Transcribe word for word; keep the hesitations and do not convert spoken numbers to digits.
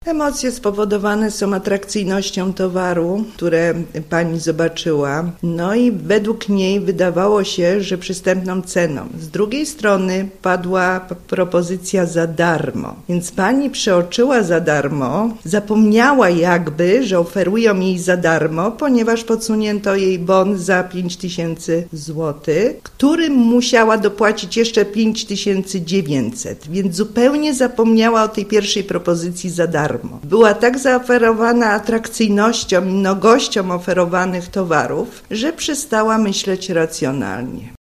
Emocje spowodowane są atrakcyjnością towaru, które pani zobaczyła, no i według niej wydawało się, że przystępną ceną. Z drugiej strony padła propozycja za darmo, więc pani przeoczyła za darmo, zapomniała jakby, że oferują jej za darmo, ponieważ podsunięto jej bon za pięć tysięcy złotych, którym musiała dopłacić jeszcze pięć tysięcy dziewięćset, więc zupełnie zapomniała o tej pierwszej propozycji za darmo. Była tak zaoferowana atrakcyjnością i mnogością oferowanych towarów, że przestała myśleć racjonalnie.